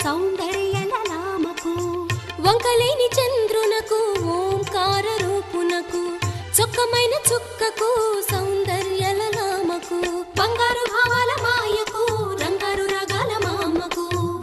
సౌందర్యలలామకు వంకలేని చంద్రునకు ఓంకార రూపునకు చొక్కమైన చుక్కకు సౌందర్యలలామకు బంగారు భావాల మాయకు రంగారు రాగాల మామకు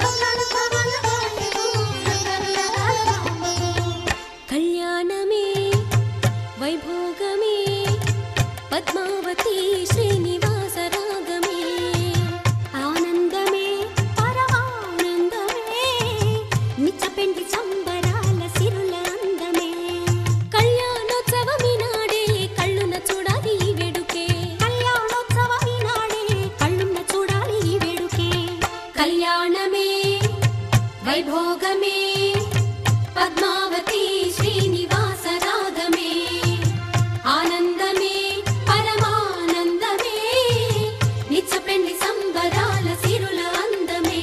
కళ్యాణమే వైభోగమే పద్మావతి శ్రీనివాస రాగమే ఆనందమే పరమానందమే నిచ్చపెండి సంబరాల సిరుల అందమే కళ్యాణోత్సవమి నాడే కళ్ళున చూడాలి ఈ వేడుకే కళ్యాణోత్సవమి నాడే కళ్ళున చూడాలి ఈ వేడుకే కళ్యాణమే వైభోగమే పద్మావతి శ్రీనివాస రాగమే ఆనందమే పరమానందమే నిచ్చపెండి సంబరాల సిరుల అందమే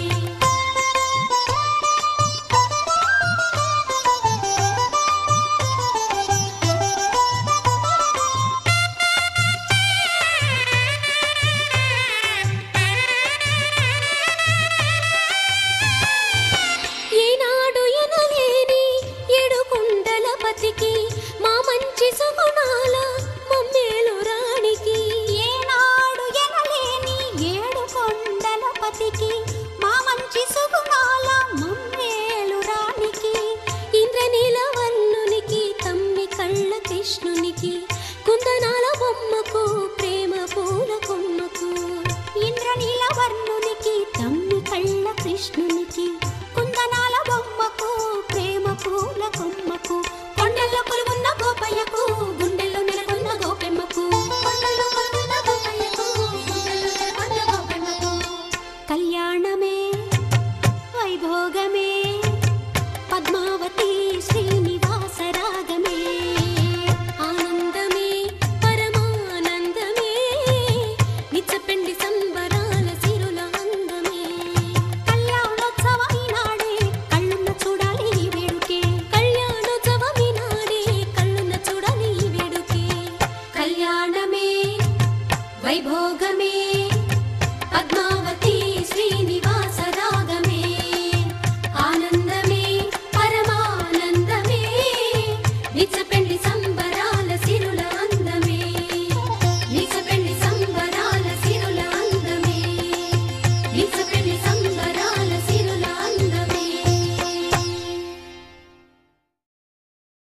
ఈనాడు ఎనలేని ఏడు కుండలపతికి మా మంచి సుగుణాల మమ్మేలు రాణికి ఏనాడు ఎనలేని ఏడు కొండలపతికి మా మంచి సుగుణాల మమ్మేలు రాణికి ఇంద్రనీల వర్ణునికి తమ్మి కళ్ళ కృష్ణునికి కుందనాల బొమ్మకు ప్రేమ పూల కొమ్మకు ఇంద్రనీల వర్ణునికి తమ్మి కళ్ళ కృష్ణునికి కుందనాల బొమ్మకు ప్రేమ పూల కొమ్మకు కొండల్లో కొలువున్న గోపయ్యకు గుండెల్లో నెలకొన్న గోపెమ్మకు కొండల్లో కొలువున్న గోపయ్యకు గుండెల్లో నెలకొన్న గోపెమ్మకు కళ్యాణమే వైభోగమే పద్మావతి శ్రీనివాస రాగమే ఆనందమే పరమానందమే నిచ్చపెండి సంబరాల సిరుల అందమే కళ్యాణోత్సవమి నాడే కళ్ళున్న చూడాలి ఈ వేడుకే కళ్యాణోత్సవమి నాడే కళ్ళున్న చూడాలి ఈ వేడుకే కళ్యాణమే వైభోగ